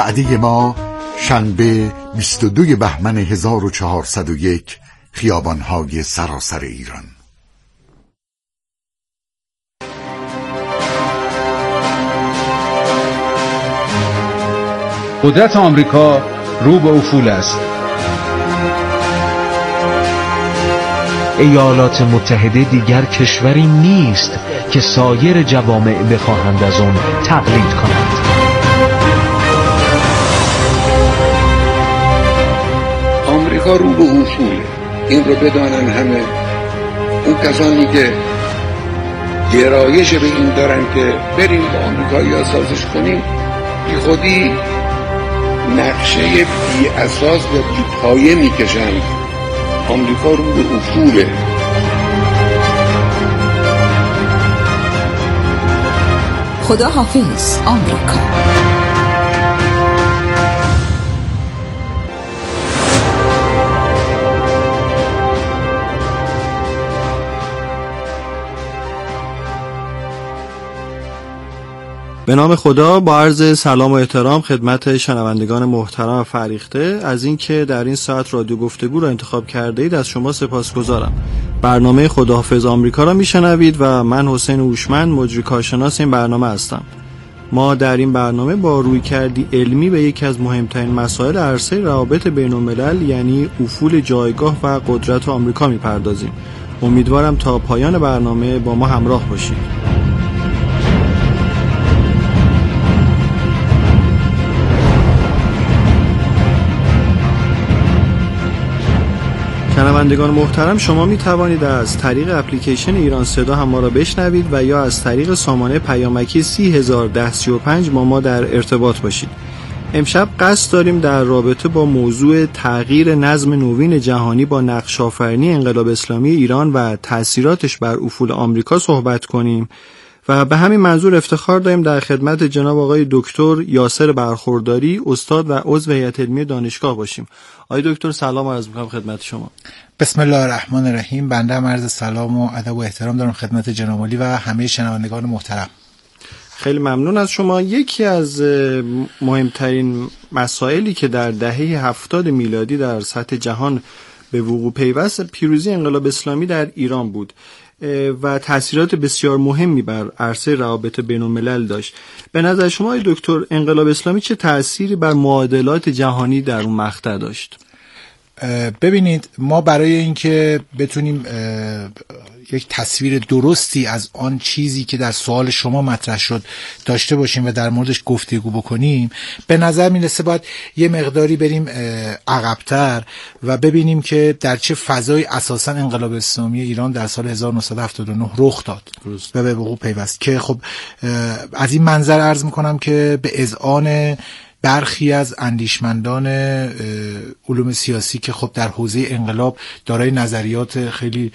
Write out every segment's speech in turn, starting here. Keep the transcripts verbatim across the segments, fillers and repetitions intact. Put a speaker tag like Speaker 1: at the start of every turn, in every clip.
Speaker 1: وعده ما شنبه بیست و دوم بهمن هزار و چهارصد و یک، خیابان‌های سراسر ایران.
Speaker 2: قدرت آمریکا رو به افول است.
Speaker 3: ایالات متحده دیگر کشوری نیست که سایر جوامع بخواهند از آن تقلید کنند.
Speaker 4: آمریکا رو به افوله، این رو بدانن همه. اون کسانی که گرایش به این دارن که بریم با آمریکایی‌ها سازش کنیم، بی خودی نقشه بی اساس و بی پایه میکشن. آمریکا رو به افوله.
Speaker 5: خدا حافظ آمریکا.
Speaker 6: به نام خدا، با عرض سلام و احترام خدمت شنوندگان محترم و فریخته از اینکه در این ساعت رادیو گفتگو را انتخاب کرده اید، از شما سپاسگزارم. برنامه خداحافظ آمریکا را میشنوید و من حسین هوشمند، مجری کارشناس این برنامه هستم. ما در این برنامه با رویکردی علمی به یکی از مهمترین مسائل عرصه روابط بین الملل، یعنی افول جایگاه و قدرت آمریکا میپردازیم. امیدوارم تا پایان برنامه با ما همراه باشید. شنوندگان محترم، شما می توانید از طریق اپلیکیشن ایران صدا هم ما را بشنوید و یا از طریق سامانه پیامکی سی هزار و ده سی و پنج با ما در ارتباط باشید. امشب قصد داریم در رابطه با موضوع تغییر نظم نوین جهانی با نقش آفرینی انقلاب اسلامی ایران و تأثیراتش بر افول آمریکا صحبت کنیم و به همین منظور افتخار داریم در خدمت جناب آقای دکتر یاسر برخورداری، استاد و عضو هیئت علمی دانشگاه باشیم. آقای دکتر سلام عرض می‌کنم خدمت شما.
Speaker 7: بسم الله الرحمن الرحیم. بنده هم عرض سلام و ادب و احترام دارم خدمت جناب عالی و همه شنوندگان محترم.
Speaker 6: خیلی ممنون از شما. یکی از مهمترین مسائلی که در دهه هفتاد میلادی در سطح جهان به وقوع پیوست، پیروزی انقلاب اسلامی در ایران بود و تأثیرات بسیار مهمی بر عرصه روابط بین الملل داشت. به نظر شما ای دکتر، انقلاب اسلامی چه تأثیری بر معادلات جهانی در اون مقطع داشت؟
Speaker 7: ببینید، ما برای اینکه بتونیم یک تصویر درستی از آن چیزی که در سوال شما مطرح شد داشته باشیم و در موردش گفتگو بکنیم، به نظر میرسه باید یه مقداری بریم عقب‌تر و ببینیم که در چه فضای اساساً انقلاب اسلامی ایران در سال هزار و نهصد و هفتاد و نه رخ داد و به وقوع پیوست. که خب از این منظر عرض میکنم که به اذعان برخی از اندیشمندان علوم سیاسی که خب در حوزه انقلاب دارای نظریات خیلی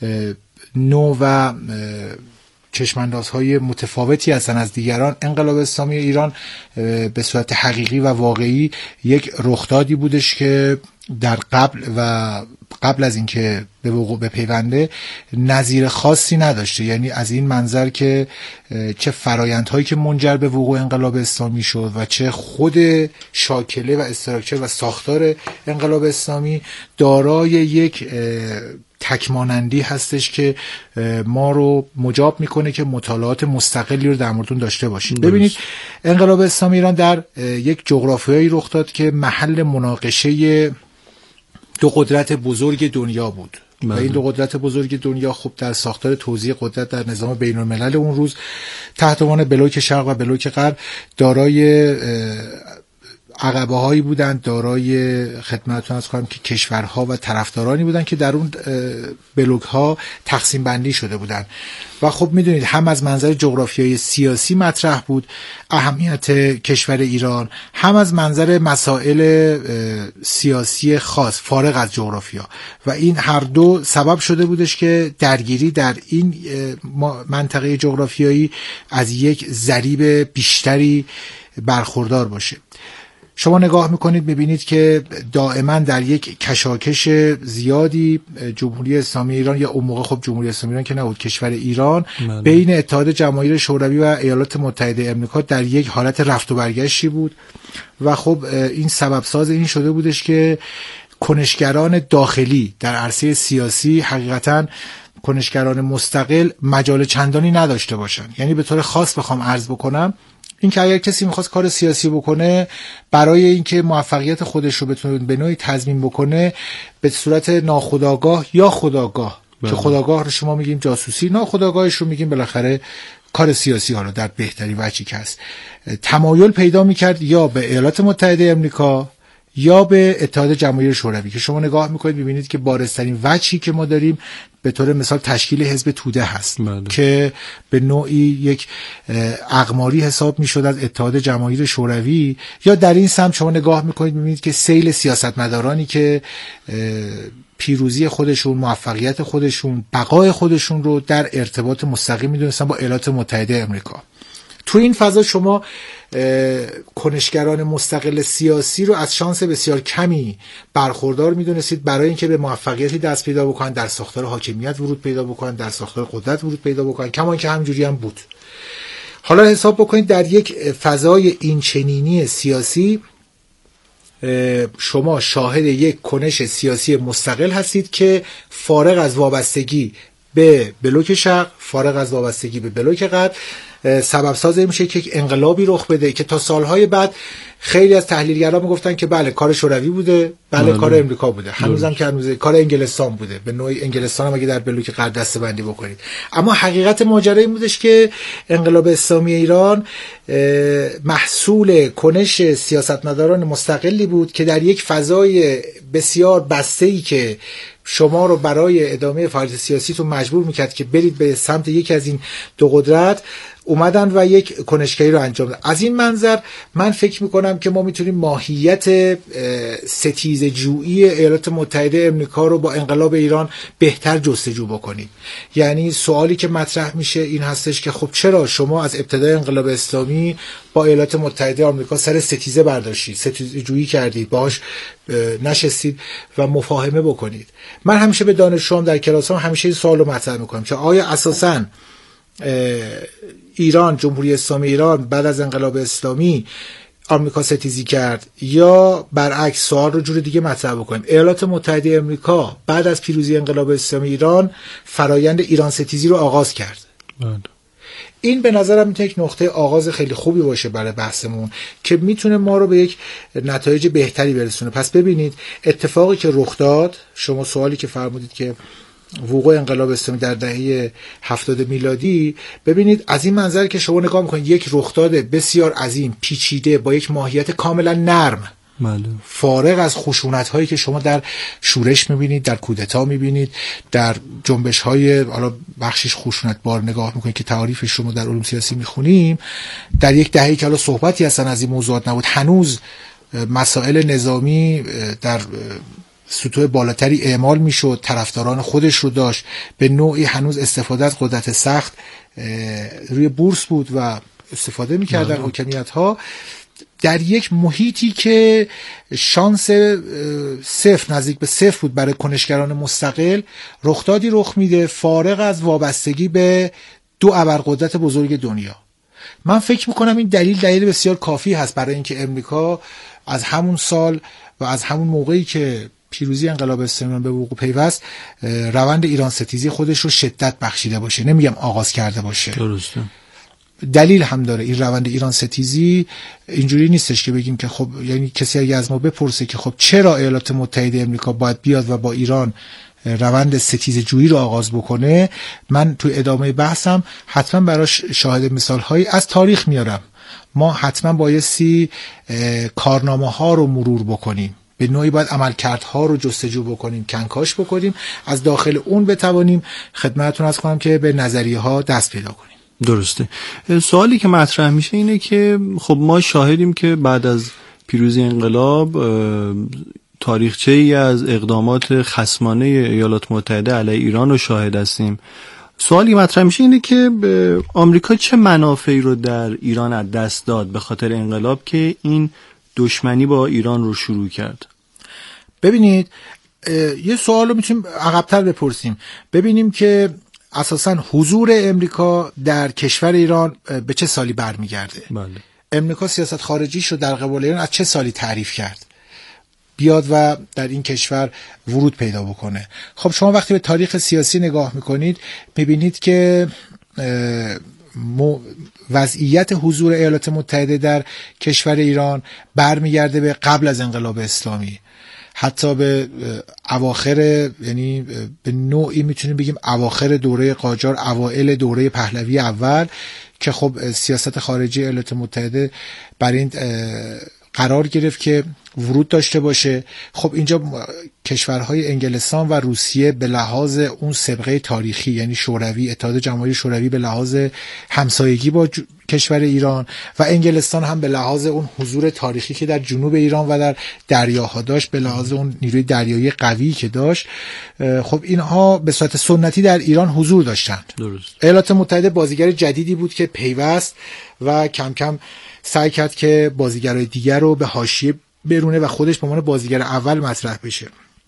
Speaker 7: نو و چشماندازهای متفاوتی هستن از دیگران، انقلاب اسلامی ایران به صورت حقیقی و واقعی یک رخدادی بودش که در قبل و قبل از اینکه به وقوع بپیونده نظیر خاصی نداشته. یعنی از این منظر که چه فرایندهایی که منجر به وقوع انقلاب اسلامی شد و چه خود شاکله و استراکچر و ساختار انقلاب اسلامی دارای یک تکمانندی هستش که ما رو مجاب میکنه که مطالعات مستقلی رو در موردون داشته باشیم. ببینید، انقلاب اسلامی ایران در یک جغرافیایی رخ داد که محل مناقشه دو قدرت بزرگ دنیا بود. و این دو قدرت بزرگ دنیا خب در ساختار توزیع قدرت در نظام بین الملل اون روز تحت عنوان بلوک شرق و بلوک غرب دارای عقبه هایی بودند، دارای خدمتتون عرض کنم که کشورها و طرفدارانی بودند که در اون بلوک ها تقسیم بندی شده بودند و خب میدونید هم از منظر جغرافیایی سیاسی مطرح بود اهمیت کشور ایران، هم از منظر مسائل سیاسی خاص فارغ از جغرافیا، و این هر دو سبب شده بودش که درگیری در این منطقه جغرافیایی از یک ضریب بیشتری برخوردار باشه. شما نگاه میکنید میبینید که دائما در یک کشاکش زیادی جمهوری اسلامی ایران، یا اون موقع خب جمهوری اسلامی ایران که نبود، کشور ایران، بله. بین اتحاد جماهیر شوروی و ایالات متحده آمریکا در یک حالت رفت و برگشتی بود و خب این سبب ساز این شده بودش که کنشگران داخلی در عرصه سیاسی حقیقتاً کنشگران مستقل مجال چندانی نداشته باشن. یعنی به طور خاص بخوام عرض بکنم این که اگر کسی میخواست کار سیاسی بکنه، برای اینکه موفقیت خودش رو بتونه به نوعی تضمین بکنه، به صورت ناخودآگاه یا خودآگاه، که خودآگاه رو شما میگیم جاسوسی، ناخودآگاهش رو میگیم بالاخره کار سیاسی ها رو در بهترین وجهی که هست، تمایل پیدا میکرد یا به ایالات متحده آمریکا یا به اتحاد جماهیر شوروی، که شما نگاه میکنید ببینید که بارزترین وجهی که ما داریم به طور مثال تشکیل حزب توده هست بله. که به نوعی یک اقماری حساب میشد از اتحاد جماهیر شوروی، یا در این سمت شما نگاه میکنید ببینید که سیل سیاستمدارانی که پیروزی خودشون، موفقیت خودشون، بقای خودشون رو در ارتباط مستقیم میدونستن با ایالات متحده آمریکا. تو این فضا شما کنشگران مستقل سیاسی رو از شانس بسیار کمی برخوردار میدونستید برای اینکه به موفقیتی دست پیدا بکنن، در ساختار حاکمیت ورود پیدا بکنن، در ساختار قدرت ورود پیدا بکنن، کما اینکه همجوری هم بود. حالا حساب بکنید در یک فضای این چنینی سیاسی شما شاهد یک کنش سیاسی مستقل هستید که فارغ از وابستگی به بلوک شرق، فارغ از وابستگی به بلوک غرب، سبب ساز میشه که یک انقلابی رخ بده که تا سالهای بعد خیلی از تحلیلگران میگفتن که بله کار شوروی بوده، بله, بله. کار امریکا بوده، هنوزم که هنوز کار انگلستان بوده، به نوعی انگلستان هم اگه در بلوک غرب دسته‌بندی بکنید. اما حقیقت ماجرا این بودش که انقلاب اسلامی ایران محصول کنش سیاستمداران مستقلی بود که در یک فضای بسیار بسته‌ای که شما رو برای ادامه فعالیت سیاسیتون مجبور میکرد که برید به سمت یکی از این دو قدرت، اومدن و یک کنشگری رو انجام دادن. از این منظر من فکر میکنم که ما میتونیم ماهیت ستیزه جویی ایالات متحده آمریکا رو با انقلاب ایران بهتر جستجو بکنیم. یعنی سوالی که مطرح میشه این هستش که خب چرا شما از ابتدای انقلاب اسلامی با ایالات متحده آمریکا سر ستیزه برداشتید، ستیزه جویی کردید، باهاش نشستید و مفاهمه بکنید. من همیشه به دانشجوام در کلاسام همیشه این سوال رو مطرح میکنم که آیا اساساً ایران، جمهوری اسلامی ایران بعد از انقلاب اسلامی آمریکا ستیزی کرد، یا برعکس سوال رو جور دیگه مطرح بکنیم، ایالات متحده آمریکا بعد از پیروزی انقلاب اسلامی ایران فرایند ایران ستیزی رو آغاز کرد. بله. این به نظرم میتونه یک نقطه آغاز خیلی خوبی باشه برای بحثمون که میتونه ما رو به یک نتایج بهتری برسونه. پس ببینید اتفاقی که رخ داد، شما سوالی که فرمودید که وقوع انقلاب اسلامی در دهه هفتاد میلادی، ببینید از این منظر که شما نگاه میکنید یک رخداد بسیار عظیم، پیچیده، با یک ماهیت کاملا نرم، بله. فارغ از خشونت هایی که شما در شورش میبینید، در کودتا میبینید، در جنبش های حالا بخشش خشونت بار نگاه میکنید که تعاریفش رو ما در علوم سیاسی میخونیم، در یک دهه‌ای که حالا صحبتی اصلا از این موضوعات نبود، هنوز مسائل نظامی در سطوح بالاتری اعمال میشد، طرفداران خودش رو داشت، به نوعی هنوز استفاده از قدرت سخت روی بورس بود و استفاده میکردن حکمیت ها، در یک محیطی که شانس صفر، نزدیک به صفر بود برای کنشگران مستقل، رخدادی رخ میده فارغ از وابستگی به دو ابرقدرت بزرگ دنیا. من فکر میکنم این دلیل دلیل بسیار کافی هست برای اینکه امریکا از همون سال و از همون موقعی که پیروزی انقلاب اسلامی به وقوع پیوست، روند ایران ستیزی خودش رو شدت بخشیده باشه، نمیگم آغاز کرده باشه. درسته. دلیل هم داره این روند ایران ستیزی. اینجوری نیستش که بگیم که خب، یعنی کسی اگه از ما بپرسه که خب چرا ایالات متحده آمریکا باید بیاد و با ایران روند ستیزه جویی رو آغاز بکنه، من تو ادامه بحثم حتما براش شاهد مثال هایی از تاریخ میارم. ما حتما بایستی کارنامه ها رو مرور بکنیم، به نوعی باید عملکردها رو جستجو بکنیم، کنکاش بکنیم، از داخل اون بتوانیم خدمتتون عرض کنم که به نظریه ها دست پیدا کنیم.
Speaker 6: درسته. سوالی که مطرح میشه اینه که خب ما شاهدیم که بعد از پیروزی انقلاب تاریخچه ای از اقدامات خصمانه ایالات متحده علیه ایران رو شاهد هستیم. سوالی مطرح میشه اینه که آمریکا چه منافعی رو در ایران از دست داد به خاطر انقلاب که این دشمنی با ایران رو شروع کرد؟
Speaker 7: ببینید یه سوال رو میتونیم عقب‌تر بپرسیم، ببینیم که اساساً حضور امریکا در کشور ایران به چه سالی برمیگرده.
Speaker 6: بله.
Speaker 7: امریکا سیاست خارجیش رو در قبال ایران از چه سالی تعریف کرد بیاد و در این کشور ورود پیدا بکنه؟ خب شما وقتی به تاریخ سیاسی نگاه میکنید میبینید که وضعیت حضور ایالات متحده در کشور ایران برمیگرده به قبل از انقلاب اسلامی، حتی به اواخر، یعنی به نوعی میتونیم بگیم اواخر دوره قاجار، اوائل دوره پهلوی اول، که خب سیاست خارجی ایالات متحده بر این قرار گرفت که ورود داشته باشه. خب اینجا کشورهای انگلستان و روسیه به لحاظ اون سابقه تاریخی، یعنی شوروی، اتحاد جماهیر شوروی به لحاظ همسایگی با کشور ایران، و انگلستان هم به لحاظ اون حضور تاریخی که در جنوب ایران و در دریاها داشت، به لحاظ اون نیروی دریایی قوی که داشت، خب اینها به صورت سنتی در ایران حضور داشتند.
Speaker 6: درست.
Speaker 7: ایالات متحده بازیگر جدیدی بود که پیوست و کم کم سعی کرد که بازیگرای دیگر رو به حاشیه برونه و خودش به عنوان بازیگر اول مطرح بشه.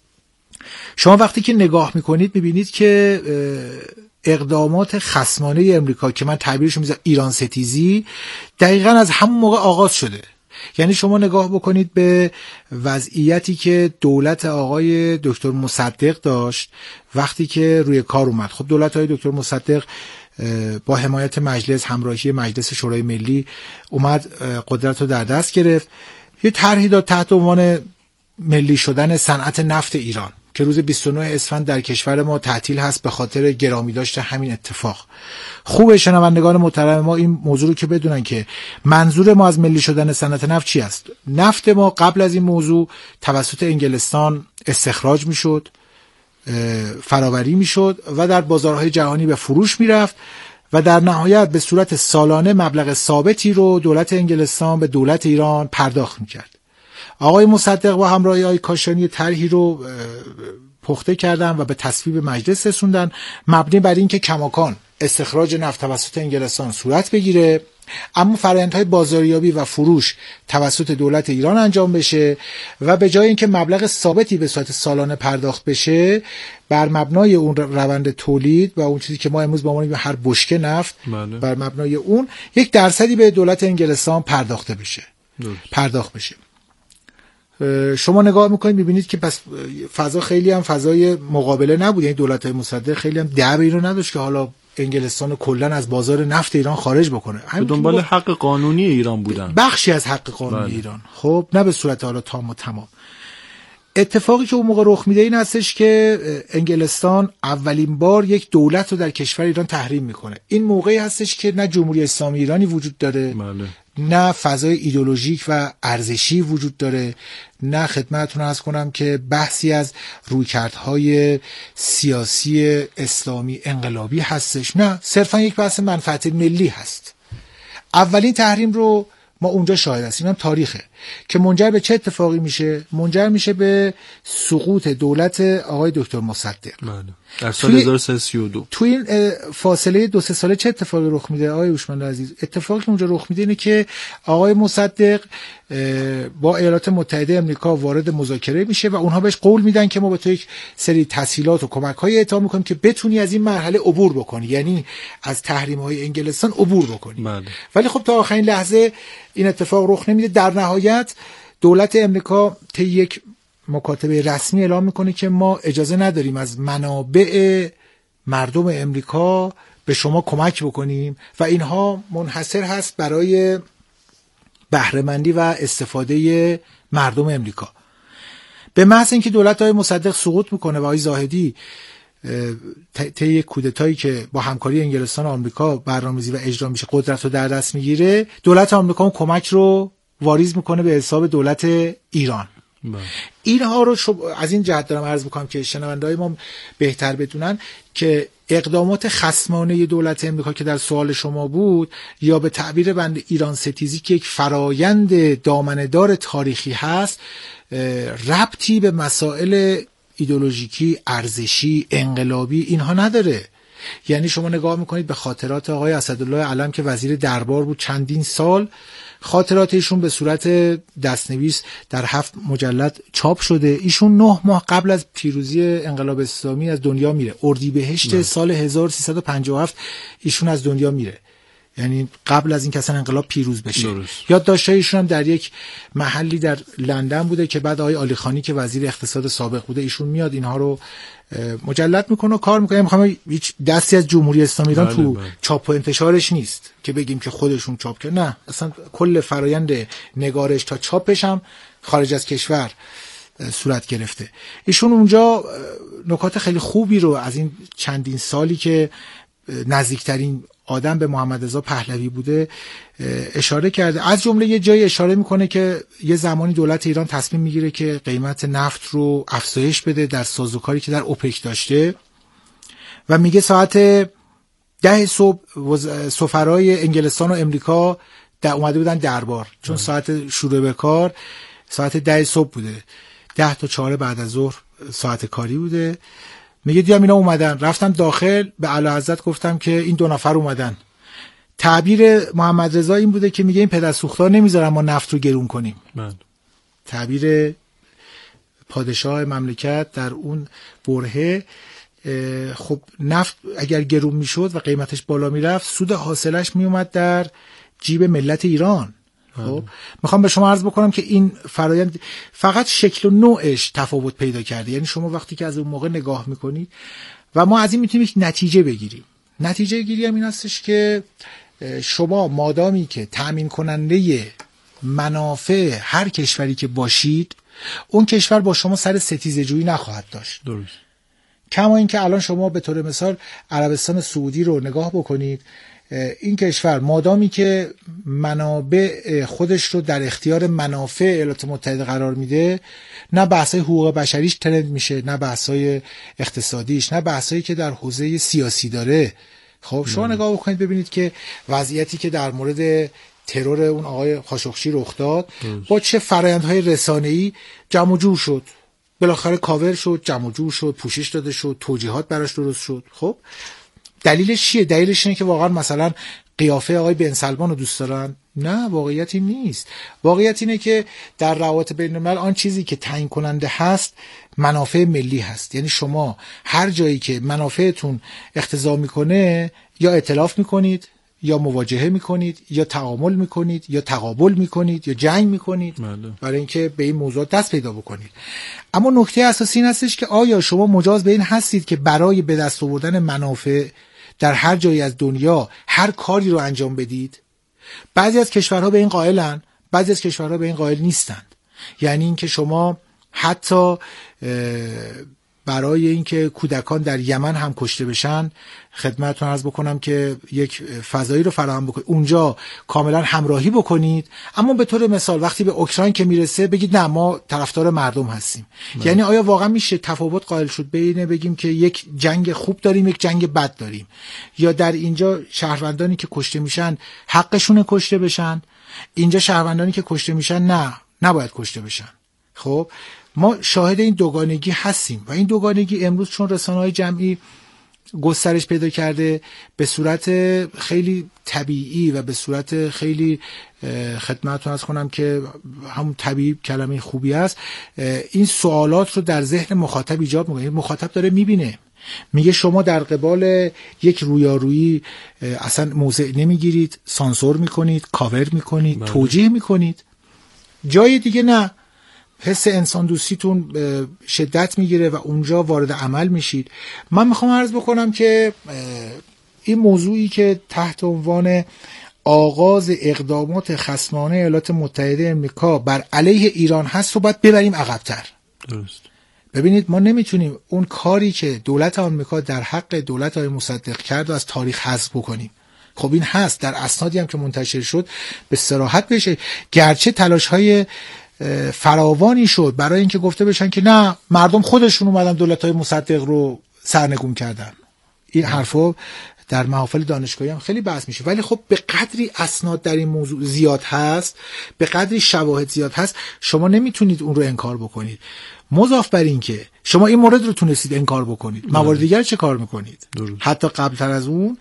Speaker 7: شما وقتی که نگاه میکنید میبینید که اقدامات خصمانه امریکا که من تعبیرش میذارم ایران ستیزی، دقیقاً از همون موقع آغاز شده. یعنی شما نگاه بکنید به وضعیتی که دولت آقای دکتر مصدق داشت وقتی که روی کار اومد. خب دولت آقای دکتر مصدق با حمایت مجلس، همراهی مجلس شورای ملی، اومد قدرت رو در دست گرفت. یه طرحی داد تحت عنوان ملی شدن صنعت نفت ایران که روز بیست و نه اسفند در کشور ما تعطیل هست به خاطر گرامی داشته همین اتفاق. خوبه شنوندگان محترم ما این موضوع رو که بدونن که منظور ما از ملی شدن صنعت نفت چی است. نفت ما قبل از این موضوع توسط انگلستان استخراج میشد، فراوری میشد و در بازارهای جهانی به فروش میرفت و در نهایت به صورت سالانه مبلغ ثابتی رو دولت انگلستان به دولت ایران پرداخت میکرد. آقای مصدق و همراهی آقای کاشانی طرحی رو پخته کردن و به تصویب مجلس رسوندن، مبنی بر این که کماکان استخراج نفت توسط انگلستان صورت بگیره، اما فرآیندهای بازاریابی و فروش توسط دولت ایران انجام بشه و به جای اینکه مبلغ ثابتی به صورت سالانه پرداخت بشه، بر مبنای اون روند تولید و اون چیزی که ما امروز به عنوان هر بشکه نفت، بله، بر مبنای اون یک درصدی به دولت انگلستان پرداخته بشه دلت. پرداخت بشه. شما نگاه میکنید میبینید که پس فضا خیلی هم فضای مقابله نبود، یعنی دولت های مصدق خیلی هم دعوی رو نداشت که حالا انگلستان کلاً از بازار نفت ایران خارج بکنه.
Speaker 6: به دنبال حق قانونی ایران بودن،
Speaker 7: بخشی از حق قانونی
Speaker 6: بله.
Speaker 7: ایران، خب نه به صورت حالا تام و تمام. اتفاقی که اون موقع رخ میده این هستش که انگلستان اولین بار یک دولت رو در کشور ایران تحریم میکنه. این موقعی هستش که نه جمهوری اسلامی ایرانی وجود داره، بله. نه فضای ایدئولوژیک و ارزشی وجود داره، نه خدمتتون عرض کنم که بحثی از رویکردهای سیاسی اسلامی انقلابی هستش، نه صرفا یک بحث منفعت ملی هست. اولین تحریم رو ما اونجا شاهد هستیم، هم تاریخه که منجر به چه اتفاقی میشه؟ منجر میشه به سقوط دولت آقای دکتر مصدق.
Speaker 6: بله. در سال هزار و سیصد و سی و دو.
Speaker 7: تو این فاصله دو سه ساله چه اتفاقی رخ میده آقای هوشمند عزیز؟ اتفاقی که اونجا رخ میده اینه که آقای مصدق با ایالات متحده آمریکا وارد مذاکره میشه و اونها بهش قول میدن که ما به تو یک سری تسهیلات و کمک‌های اعطا میکنیم که بتونی از این مرحله عبور بکنی، یعنی از تحریم‌های انگلستان عبور بکنی. بله. ولی خب تا آخرین لحظه این اتفاق رخ نمیده. در نهایت دولت امریکا طی یک مکاتبه رسمی اعلام میکنه که ما اجازه نداریم از منابع مردم امریکا به شما کمک بکنیم و اینها منحصر هست برای بهره‌مندی و استفاده مردم امریکا. به محض اینکه دولت های مصدق سقوط میکنه و آقای زاهدی طی یک کودتایی که با همکاری انگلستان و آمریکا برنامه‌ریزی و اجرا میشه قدرت رو در دست میگیره، دولت آمریکا اون کمک رو واریز میکنه به حساب دولت ایران. با. اینها رو شب... از این جهت دارم عرض میکنم که شنونده‌های ما بهتر بدونن که اقدامات خصمانه دولت امریکا که در سوال شما بود، یا به تعبیر بند ایران ستیزی که یک فرایند دامنه‌دار تاریخی هست، ربطی به مسائل ایدئولوژیکی، ارزشی، انقلابی اینها نداره. یعنی شما نگاه میکنید به خاطرات آقای اسدالله علم که وزیر دربار بود چندین سال، خاطرات ایشون به صورت دستنویس در هفت مجلد چاپ شده. ایشون نه ماه قبل از پیروزی انقلاب اسلامی از دنیا میره. اردیبهشت نه. سال هزار و سیصد و پنجاه و هفت ایشون از دنیا میره، یعنی قبل از این که اصلا انقلاب پیروز بشه. یادداشت‌های ایشون هم در یک محلی در لندن بوده که بعد آقای علی خانی که وزیر اقتصاد سابق بوده ایشون میاد اینها رو مجلد میکنه و کار میکنه. میخوام هیچ دستی از جمهوری اسلامی ایران بله تو بله. چاپ و انتشارش نیست که بگیم که خودشون چاپ کرد، نه، اصلا کل فرایند نگارش تا چاپش هم خارج از کشور صورت گرفته. ایشون اونجا نکات خیلی خوبی رو از این چندین سالی که نزدیکترین آدم به محمد رضا پهلوی بوده اشاره کرده. از جمله یه جایی اشاره میکنه که یه زمانی دولت ایران تصمیم میگیره که قیمت نفت رو افزایش بده در سازوکاری که در اوپک داشته و میگه ساعت ده صبح سفرای انگلستان و امریکا در اومده بودن دربار، چون ساعت شروع به کار ساعت ده صبح بوده، ده تا چهار بعد از ظهر ساعت کاری بوده. میگه دیدم اینا اومدن، رفتم داخل به اعلیحضرت گفتم که این دو نفر اومدن. تعبیر محمد رضا این بوده که میگه این پدرسوخت‌ها نمیذارن ما نفت رو گرون کنیم. من. تعبیر پادشاه مملکت در اون برهه. خب نفت اگر گرون میشد و قیمتش بالا میرفت سود حاصلش میومد در جیب ملت ایران. خب میخوام به شما عرض بکنم که این فرایند فقط شکل و نوعش تفاوت پیدا کرده. یعنی شما وقتی که از اون موقع نگاه میکنید و ما از این میتونیم یک نتیجه بگیریم. نتیجه گیری هم این هستش که شما مادامی که تأمین کننده منافع هر کشوری که باشید، اون کشور با شما سر ستیزه جویی نخواهد داشت. درست. کما اینکه الان شما به طور مثال عربستان سعودی رو نگاه بکنید، این کشور مادامی که منابع خودش رو در اختیار منافع ایالات متحده قرار میده، نه بحثای حقوق بشریش ترند میشه، نه بحثای اقتصادیش، نه بحثایی که در حوزه سیاسی داره. خب شما نگاه بکنید ببینید که وضعیتی که در مورد ترور اون آقای خاشقچی رخ داد با چه فرآیندهای رسانه‌ای جمع و جور شد، بالاخره کاور شد، جمع و جور شد، پوشش داده شد، توجیهات براش درست شد. خب دلیلش چیه؟ دلیلش اینه که واقعا مثلا قیافه آقای بن سلمان رو دوست دارن؟ نه، واقعیت این نیست. واقعیت اینه که در روابط بین الملل آن چیزی که تعیین کننده هست منافع ملی هست. یعنی شما هر جایی که منافعتون اقتضا میکنه یا ائتلاف میکنید یا مواجهه میکنید یا تعامل میکنید یا تقابل میکنید یا جنگ میکنید برای اینکه به این موضوع دست پیدا بکنید. اما نکته اساسی این هستش که آیا شما مجاز به این هستید که برای به دست آوردن منافع در هر جایی از دنیا هر کاری رو انجام بدید؟ بعضی از کشورها به این قائلن، بعضی از کشورها به این قائل نیستند. یعنی اینکه شما حتی برای اینکه کودکان در یمن هم کشته بشن، خدمتتون عرض بکنم که یک فضایی رو فراهم بکنید، اونجا کاملا همراهی بکنید، اما به طور مثال وقتی به اوکراین که میرسه بگید نه ما طرفدار مردم هستیم. من. یعنی آیا واقعا میشه تفاوت قائل شد بین بگیم که یک جنگ خوب داریم یک جنگ بد داریم، یا در اینجا شهروندانی که کشته میشن حقشونه کشته بشن، اینجا شهروندانی که کشته میشن نه نباید کشته بشن؟ خب ما شاهد این دوگانگی هستیم و این دوگانگی امروز چون رسانه‌های جمعی گسترش پیدا کرده به صورت خیلی طبیعی و به صورت خیلی خدمتتون عرض کنم که همون طبیعی کلمه خوبی است، این سوالات رو در ذهن مخاطب ایجاد میکنه. مخاطب داره میبینه، میگه شما در قبال یک رویارویی اصلا موضع نمیگیرید، سانسور میکنید، کاور میکنید، بله. توجیه میکنید. جای دیگه نه، حس انسان دوستیتون شدت میگیره و اونجا وارد عمل میشید. من میخوام عرض بکنم که این موضوعی که تحت عنوان آغاز اقدامات خصمانه ایالات متحده آمریکا بر علیه ایران هست رو باید ببریم عقب‌تر. درست. ببینید ما نمیتونیم اون کاری که دولت آمریکا در حق دولت آقای مصدق کرد و از تاریخ حذف بکنیم. خب این هست، در اسنادی هم که منتشر شد به صراحت بشه، گرچه تلاش‌های فراوانی شد برای اینکه گفته بشن که نه مردم خودشون اومدن دولت‌های مصدق رو سرنگون کردن. این حرفا در محافل دانشگاهی هم خیلی بحث میشه، ولی خب به قدری اسناد در این موضوع زیاد هست، به قدری شواهد زیاد هست، شما نمیتونید اون رو انکار بکنید. مضاف بر این که شما این مورد رو تونستید انکار بکنید، موارد دیگر چه کار میکنید؟ درست. حتی قبل تر از اون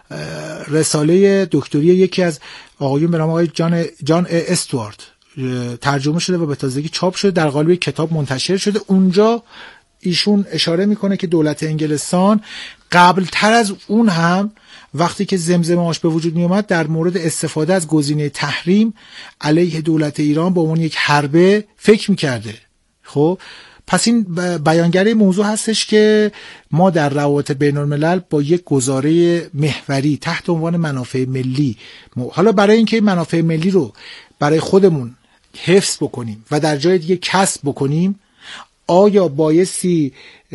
Speaker 7: رساله دکتری یکی از آقایون به نام آقای جان جان استوارت ترجمه شده و به تازگی چاپ شده، در قالب کتاب منتشر شده. اونجا ایشون اشاره میکنه که دولت انگلستان قبل تر از اون هم وقتی که زمزمه‌اش به وجود می اومد در مورد استفاده از گزینه تحریم علیه دولت ایران به عنوان یک حربه فکر میکرده. خب پس این بیانگر موضوع هستش که ما در روابط بین الملل با یک گزاره محوری تحت عنوان منافع ملی، حالا برای اینکه منافع ملی رو برای خودمون حفظ بکنیم و در جای دیگه کسب بکنیم، آیا بایستی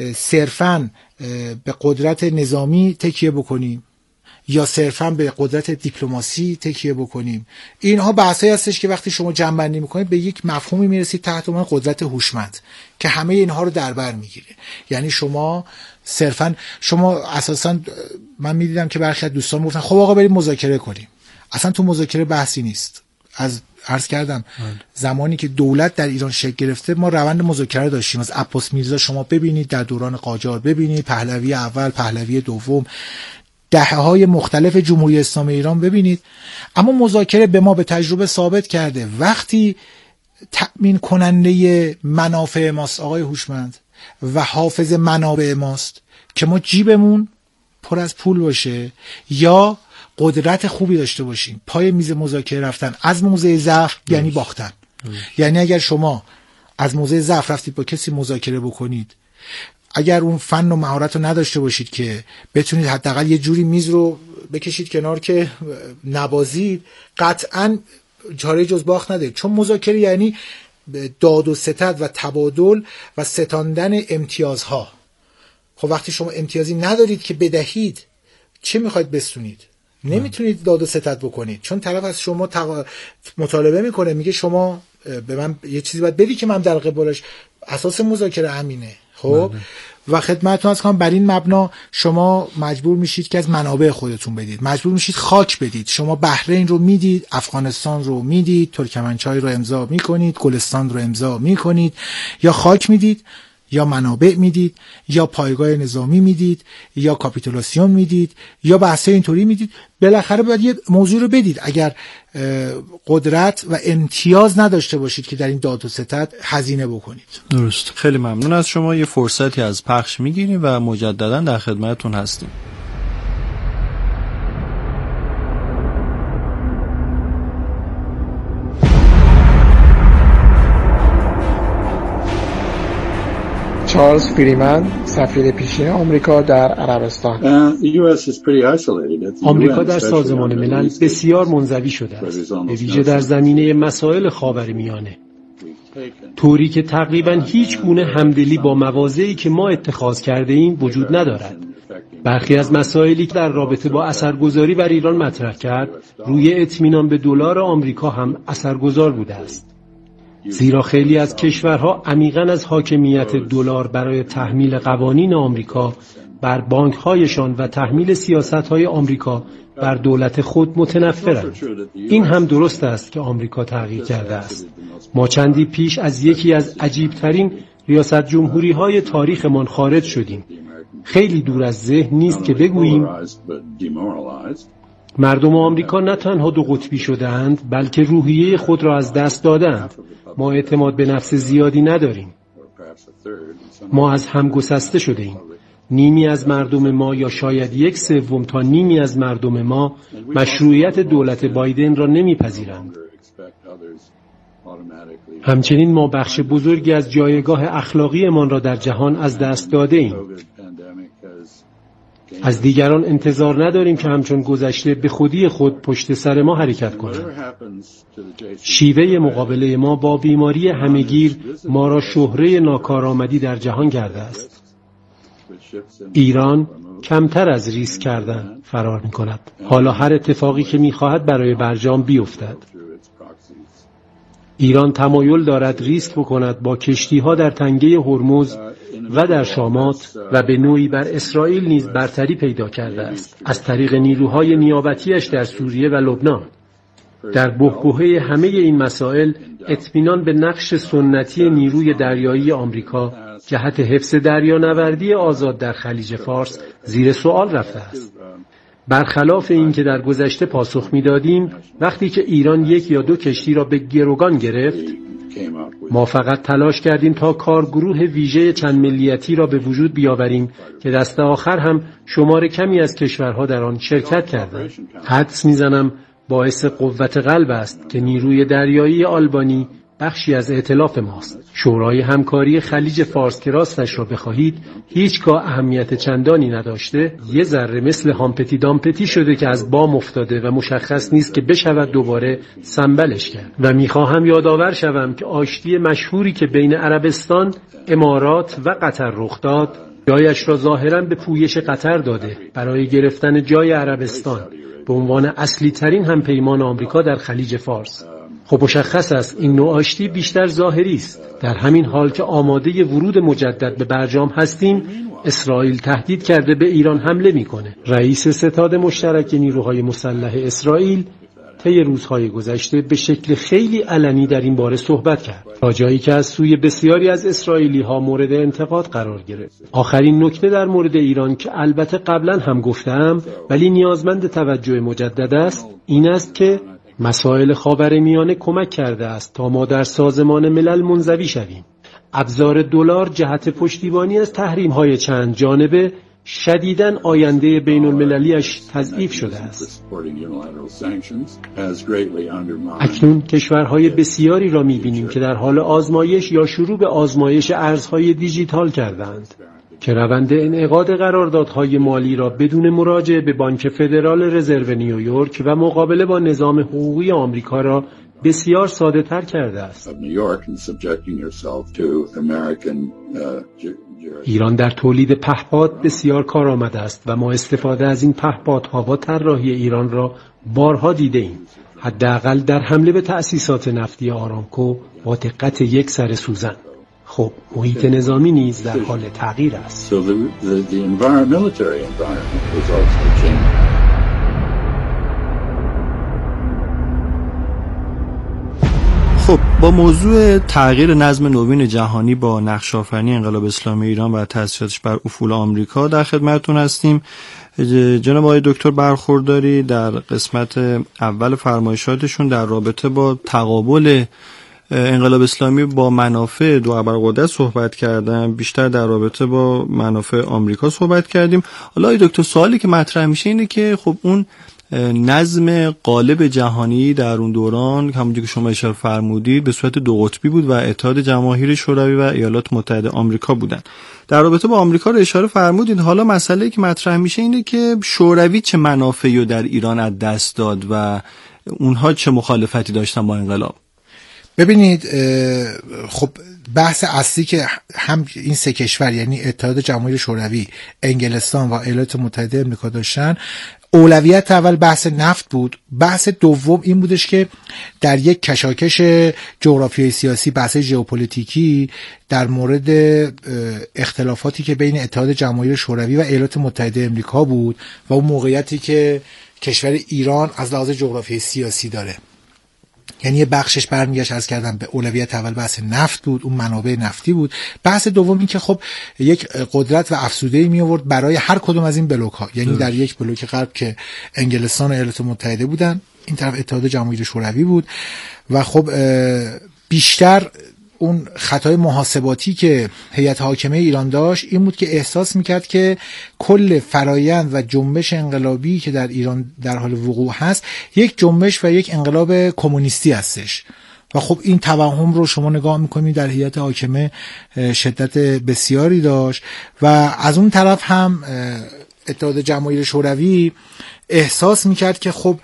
Speaker 7: صرفاً به قدرت نظامی تکیه بکنیم یا صرفاً به قدرت دیپلماسی تکیه بکنیم؟ اینها بحثایی هستش که وقتی شما جمع‌بندی میکنید به یک مفهومی میرسید تحت عنوان قدرت هوشمند که همه اینها رو در بر میگیره. یعنی شما صرفاً شما اساساً من میدیدم که برخی از دوستان گفتن خب آقا بریم مذاکره کنیم. اصلا تو مذاکره بحثی نیست. از عرض کردم زمانی که دولت در ایران شکل گرفته ما روند مذاکره داشتیم. از عباس میرزا شما ببینید، در دوران قاجار ببینید، پهلوی اول، پهلوی دوم، دهه‌های مختلف جمهوری اسلامی ایران ببینید. اما مذاکره به ما به تجربه ثابت کرده وقتی تأمین کننده منافع ماست آقای هوشمند و حافظ منابع ماست که ما جیبمون پر از پول باشه یا قدرت خوبی داشته باشیم، پای میز مذاکره رفتن از موضع ضعف یعنی باختن. یعنی اگر شما از موضع ضعف رفتید با کسی مذاکره بکنید، اگر اون فن و مهارت رو نداشته باشید که بتونید حداقل یه جوری میز رو بکشید کنار که نبازید، قطعاً چاره جز باخت نده. چون مذاکره یعنی داد و ستد و تبادل و ستاندن امتیازها. خب وقتی شما امتیازی ندارید که بدهید، چه میخواید بستونید؟ نمیتونید داد و ستد بکنید، چون طرف از شما تق... مطالبه میکنه، میگه شما به من یه چیزی باید بدی که من در قبالش. اساس مذاکره همینه. خب و خدمتتون عرض کنم بر این مبنا شما مجبور میشید که از منابع خودتون بدید، مجبور میشید خاک بدید. شما بحرین رو میدید، افغانستان رو میدید، ترکمنچای رو امضا میکنید، گلستان رو امضا میکنید، یا خاک میدید یا منابع میدید یا پایگاه نظامی میدید یا کاپیتولاسیون میدید یا بحثه اینطوری میدید. بالاخره باید یه موضوع رو بدید. اگر قدرت و امتیاز نداشته باشید که در این داد و ستد هزینه بکنید.
Speaker 6: درست. خیلی ممنون از شما. یه فرصتی از پخش میگیریم و مجددا در خدمتتون هستیم.
Speaker 8: چارلز فریمن، سفیر پیشین آمریکا در عربستان.
Speaker 9: آمریکا در سازمان ملل بسیار منزوی شده است، به ویژه در زمینه مسائل خاورمیانه، طوری که تقریباً هیچ گونه همدلی با مواضعی که ما اتخاذ کرده ایم وجود ندارد. برخی از مسائلی که در رابطه با اثرگذاری بر ایران مطرح کرد، روی اطمینان به دلار آمریکا هم اثرگذار بوده است. زیرا خیلی از کشورها عمیقاً از حاکمیت دلار برای تحمیل قوانین آمریکا بر بانک‌هایشان و تحمیل سیاست‌های آمریکا بر دولت خود متنفرند. این هم درست است که آمریکا تغییر کرده است. ما چندی پیش از یکی از عجیب‌ترین ریاست جمهوری‌های تاریخمان خارج شدیم. خیلی دور از ذهن نیست که بگوییم مردم آمریکا نه تنها دو قطبی شدند، بلکه روحیه خود را از دست دادند. ما اعتماد به نفس زیادی نداریم. ما از هم گسسته شده ایم. نیمی از مردم ما یا شاید یک سوم تا نیمی از مردم ما مشروعیت دولت بایدن را نمیپذیرند. همچنین ما بخش بزرگی از جایگاه اخلاقیمان را در جهان از دست داده ایم. از دیگران انتظار نداریم که همچون گذشته به خودی خود پشت سر ما حرکت کنند. شیوه مقابله ما با بیماری همهگیر ما را شهره ناکارآمدی در جهان کرده است. ایران کمتر از ریسک کردن فرار می کند. حالا هر اتفاقی که می خواهد برای برجام بیفتد. ایران تمایل دارد ریسک بکند با کشتی ها در تنگه هرمز و در شامات و به نوعی بر اسرائیل نیز برتری پیدا کرده است از طریق نیروهای نیابتیش در سوریه و لبنان. در بحبوحه همه این مسائل اطمینان به نقش سنتی نیروی دریایی آمریکا جهت حفظ دریانوردی آزاد در خلیج فارس زیر سوال رفته است. برخلاف این که در گذشته پاسخ می‌دادیم وقتی که ایران یک یا دو کشتی را به گروگان گرفت، ما فقط تلاش کردیم تا کارگروه ویژه چند ملیتی را به وجود بیاوریم که دست آخر هم شمار کمی از کشورها در آن شرکت کردند. حدس می‌زنم باعث قوت قلب است که نیروی دریایی آلبانی بخشی از ائتلاف ماست. شورای همکاری خلیج فارس که راستش را بخواهید هیچگاه اهمیت چندانی نداشته، یه ذره مثل هامپتی دامپتی شده که از بام افتاده و مشخص نیست که بشود دوباره سنبلش کرد. و میخواهم یادآور شوم که آشتی مشهوری که بین عربستان، امارات و قطر رخ داد جایش را ظاهراً به پویش قطر داده برای گرفتن جای عربستان به عنوان اصلی ترین همپیمان آمریکا در خلیج فارس. خب مشخص است این نوع آشتی بیشتر ظاهری است. در همین حال که آماده ورود مجدد به برجام هستیم، اسرائیل تهدید کرده به ایران حمله میکنه. رئیس ستاد مشترک نیروهای مسلح اسرائیل طی روزهای گذشته به شکل خیلی علنی در این باره صحبت کرد، تا جایی که از سوی بسیاری از اسرائیلی ها مورد انتقاد قرار گرفت. آخرین نکته در مورد ایران که البته قبلا هم گفتم ولی نیازمند توجه مجدد است، این است که مسائل خاورمیانه کمک کرده است تا ما در سازمان ملل منزوی شویم. ابزار دلار جهت پشتیبانی از تحریم‌های چند جانبه شدیداً آینده بین المللیش تضعیف شده است. اکنون کشورهای بسیاری را می‌بینیم که در حال آزمایش یا شروع به آزمایش ارزهای دیجیتال کردند که روند انعقاد قراردادهای مالی را بدون مراجعه به بانک فدرال رزرو نیویورک و مقابله با نظام حقوقی آمریکا را بسیار ساده تر کرده است. ایران در تولید پهپاد بسیار کارآمد است و ما استفاده از این پهپادها با طراحی ایران را بارها دیده ایم. حداقل در حمله به تأسیسات نفتی آرامکو با دقت یک سر سوزن. خب محیط نظامی نیز در حال تغییر است.
Speaker 6: خب با موضوع تغییر نظم نوین جهانی با نقش‌آفرینی انقلاب اسلامی ایران و تأثیراتش بر افول آمریکا در خدمتتون هستیم. جناب آقای دکتر برخورداری در قسمت اول فرمایشاتشون در رابطه با تقابل انقلاب اسلامی با منافع دو ابرقدرت صحبت کردم، بیشتر در رابطه با منافع آمریکا صحبت کردیم. حالا آقای دکتر سوالی که مطرح میشه اینه که خب اون نظم غالب جهانی در اون دوران همونجوری که شما اشاره فرمودید به صورت دو قطبی بود و اتحاد جماهیر شوروی و ایالات متحده آمریکا بودن. در رابطه با آمریکا رو اشاره فرمودید. حالا مسئله که مطرح میشه اینه که شوروی چه منافعی رو در ایران از دست داد و اونها چه مخالفتی داشتن با انقلاب؟
Speaker 7: ببینید خب بحث اصلی که هم این سه کشور یعنی اتحاد جماهیر شوروی، انگلستان و ایالات متحده آمریکا داشتن، اولویت اول بحث نفت بود. بحث دوم این بودش که در یک کشاکش جغرافیایی سیاسی، بحث ژئوپلیتیکی در مورد اختلافاتی که بین اتحاد جماهیر شوروی و ایالات متحده آمریکا بود و اون موقعیتی که کشور ایران از لحاظ جغرافیایی سیاسی داره، یعنی یه بخشش برمیگشت از کردم به اولویت اول بحث نفت بود، اون منابع نفتی بود. بحث دوم این که خب یک قدرت و افزوده‌ای می آورد برای هر کدوم از این بلوک ها، یعنی در یک بلوک غرب که انگلستان و ایالات متحده بودن، این طرف اتحاد جماهیر شوروی بود و خب بیشتر اون خطای محاسباتی که هیئت حاکمه ایران داشت این بود که احساس میکرد که کل فرایند و جنبش انقلابی که در ایران در حال وقوع هست یک جنبش و یک انقلاب کمونیستی هستش و خب این توهم رو شما نگاه میکنید در هیئت حاکمه شدت بسیاری داشت و از اون طرف هم اتحاد جماهیر شوروی احساس میکرد که خب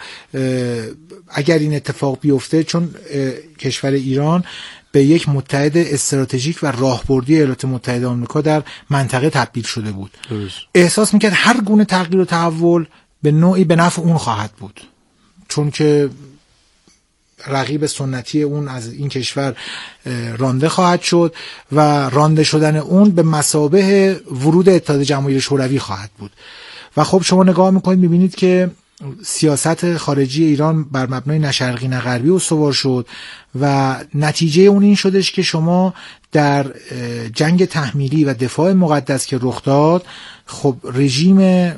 Speaker 7: اگر این اتفاق بیفته، چون کشور ایران به یک متحد استراتژیک و راهبردی ایالات متحده آمریکا در منطقه تبدیل شده بود، درست. احساس میکرد هر گونه تغییر و تحول به نوعی به نفع اون خواهد بود، چون که رقیب سنتی اون از این کشور رانده خواهد شد و رانده شدن اون به مثابه ورود اتحاد جماهیر شوروی خواهد بود. و خب شما نگاه میکنید میبینید که سیاست خارجی ایران بر مبنای نه شرقی نه غربی استوار شد و نتیجه اون این شدش که شما در جنگ تحمیلی و دفاع مقدس که رخ داد، خب رژیم